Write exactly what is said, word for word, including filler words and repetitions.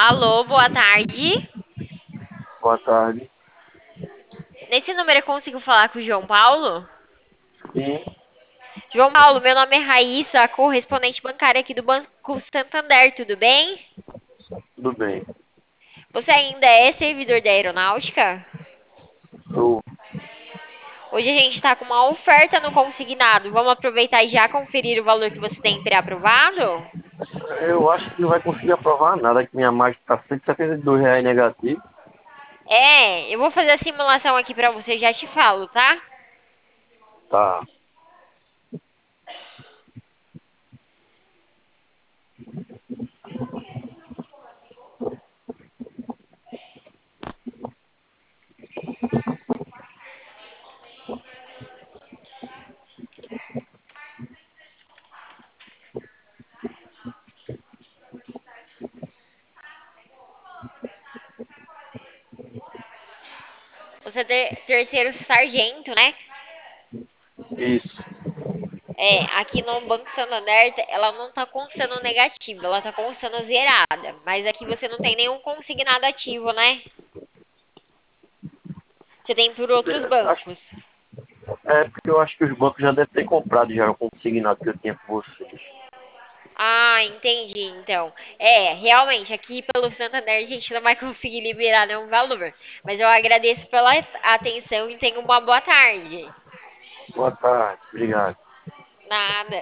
Alô, boa tarde. Boa tarde. Nesse número eu consigo falar com o João Paulo? Sim, João Paulo, meu nome é Raíssa, correspondente bancária aqui do Banco Santander, tudo bem? tudo bem. Você ainda é servidor da aeronáutica? Eu, Hoje a gente está com uma oferta no consignado. Vamos aproveitar e já conferir o valor que você tem pré-aprovado? eu acho que não vai conseguir aprovar nada, que minha margem está cento e setenta e dois reais negativo. É, eu vou fazer a simulação aqui pra você, já te falo, tá? Tá. Você é ter- terceiro sargento, né? Isso. É, aqui no Banco Santander, ela não tá constando negativa, ela tá constando zerada. Mas aqui você não tem nenhum consignado ativo, né? Você tem por outros É, acho, bancos. é porque eu acho que os bancos já devem ter comprado já o consignado que eu tinha com vocês. Ah, entendi, então. É, realmente, aqui pelo Santander a gente não vai conseguir liberar nenhum valor. Mas eu agradeço pela atenção e tenha uma boa tarde. Boa tarde. Obrigado. Nada.